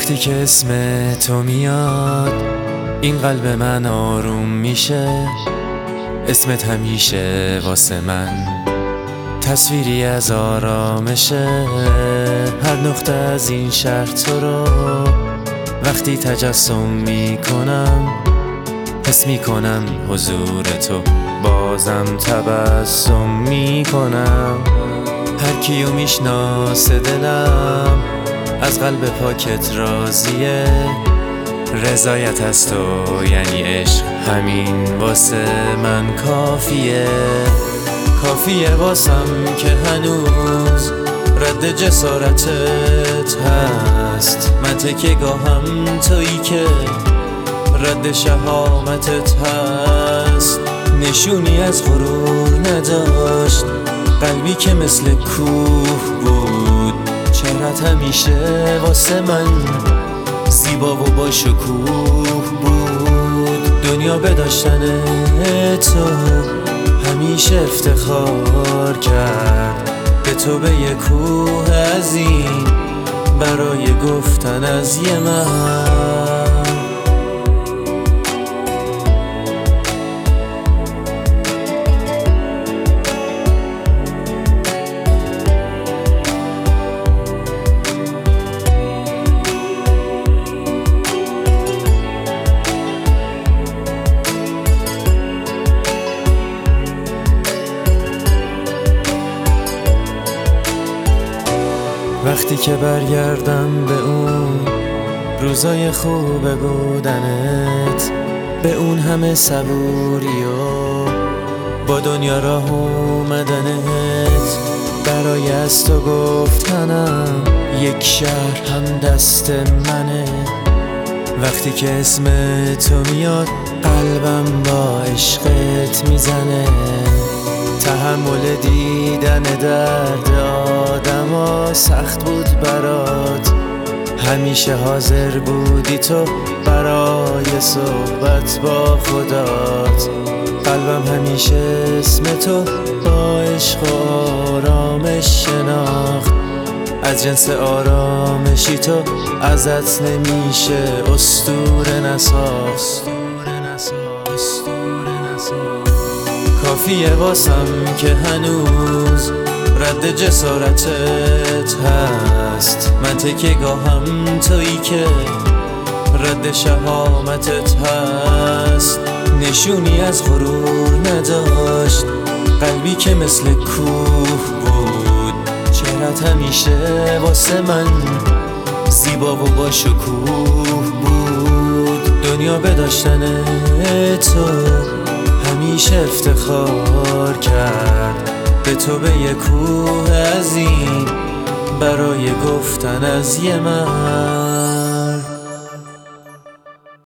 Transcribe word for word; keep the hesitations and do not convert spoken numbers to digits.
وقتی که اسم تو میاد این قلب من آروم میشه. اسمت همیشه واسه من تصویری از آرامشه. هر نقطه از این شهر تو رو وقتی تجسم میکنم حس میکنم حضور تو، بازم تبسم میکنم. هر کیو میشناسه دلم از قلب پاکت راضیه. رضایت از تو یعنی عشق، همین واسه من کافیه. کافیه واسم که هنوز رد جسارتت هست. من تکیه گاهم تویی که رد شهامتت هست. نشونی از غرور نداشت قلبی که مثل کوه بود. چهرت همیشه واسه من زیبا و با شکوه بود. دنیا به داشتن تو همیشه افتخار کرد. به تو به یک کوه عظیم برای گفتن از یه من. وقتی که برگردم به اون روزای خوب بودنت، به اون همه صبوری و با دنیا راه اومدنت، برای از تو گفتنم یک شهر هم دست منه. وقتی که اسم تو میاد قلبم با عشقت میزنه. تحمل دیدن درد آدما سخت بود برات. همیشه حاضر بودی تو برای صحبت با خدات. قلبم همیشه اسم تو با عشق و آرامش شناخت. از جنس آرامشی تو ازت نمیشه اسطوره نساخت. کافیه واسم که هنوز رد جسارتت هست. من تکیه گاهم تویی که رد شهامتت هست. نشونی از غرور نداشت قلبی که مثل کوه بود. چهرت همیشه واسه من زیبا و با شکوه بود. دنیا به داشتن تو همیشه افتخار کرد. به تو به یک کوه عظیم برای گفتن از یه من.